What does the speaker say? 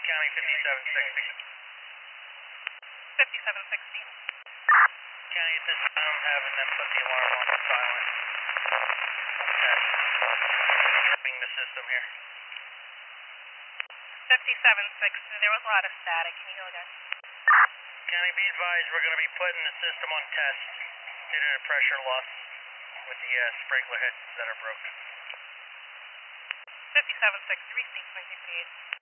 County 5760. 5760. County, at this time, I'm having them put the alarm on silent. Okay. Tripping the system here. 5760. There was a lot of static. Can you go again? County, be advised, we're going to be putting the system on test due to the pressure loss with the sprinkler heads that are broken. 5760. Receive 2048.